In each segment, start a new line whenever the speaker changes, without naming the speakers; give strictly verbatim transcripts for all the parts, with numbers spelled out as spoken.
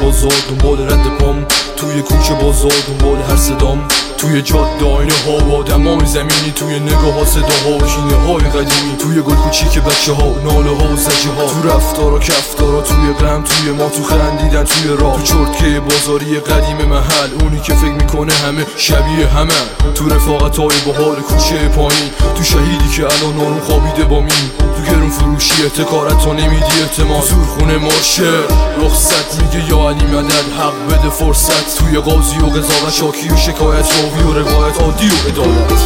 بازار دنبال رد پام، توی کوچه بازار دنبال هر صدام، توی جاده آینه ها و آدمای زمینی، توی نگاه ها صداها و کینه های قدیمی، توی گل کوچیک بچه ها ناله ها و زجه ها، تو رفتار و کفتارا، توی غم، توی ما، تو خندیدن، توی راه، تو چرتکه بازاری قدیم محل، اونی که فکر میکنه همه شبیه همه، تو رفاقت های بهار کوچه پایین، تو شهیدی که الان نارون خوابیده با مین، تو گرون فروشی احتکارت تا نمیدی اعتماد، زورخونه مارشه رخصت میگه یا علی مدد حق بده فرصت، توی قاضی و قضاوت شاکی و شکایت، راوی و روایت، عادی و عدالت.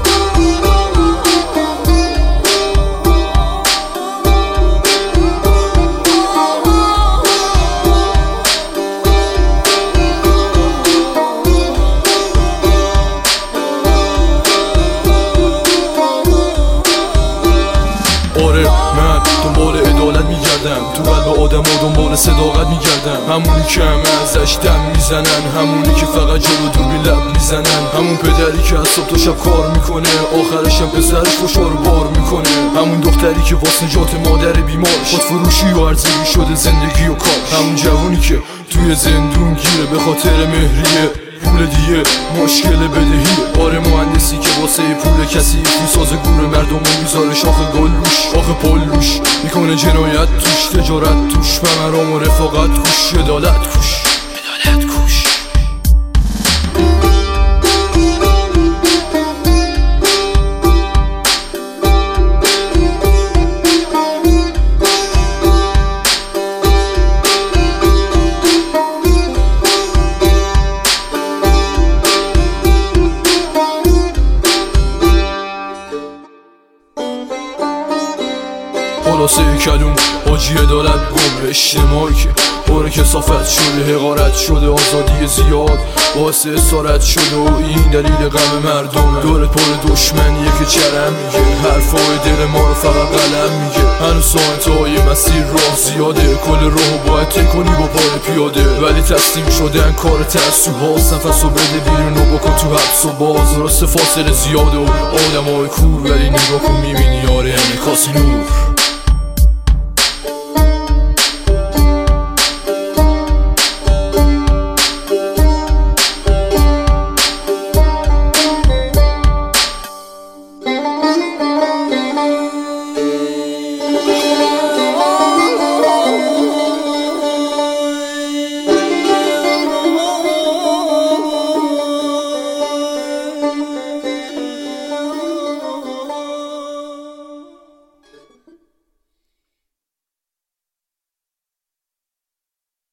آره من دنبال عدالت میگردم، تو قلب آدم ها دنبال صداقت میگردم، همونی که همه ازش دم میزنن، همونی که فقط جلو دوربین لب میزنن، همون پدری که از صبح تا شب کار میکنه، آخرش هم پسرش فشار و بار میکنه، همون دختری که واسه نجات مادر بیمارش خود فروشی و عرضگی شده زندگی و کار، همون جوانی که توی زندون گیره به خاطر مهریه پول دیگه مشکل بدهی، آره مهندسی که واسه پول کسی میسازه گور مردم و میذاره شاخ گل روش، آخه پل روش میکنه جنایت توش، تجارت توش، بمرام و رفاقت کوش، عدالت کوش، عدالت کوش. خلاصه کلوم حاجی عدالت گم، اجتماعی که باره کثافت شده، حقارت شده، آزادی زیاد باعث اسارت شده و این دلیل غم مردمه، دورت پر دشمنیه که چرم میگه، حرفای دل ما رو فقط قلم میگه، هنوز ساعتهای مسیر راه زیاده، کل راهو باید طی کنی با پای پیاده، ولی تسلیم شدن کار ترسوهاست، نفسو بده بیرون و بکن تو حبس و باز، راست فاصله زیاده و آدمای کور، ولی نگاه کن میبینی آره انعکاس نور.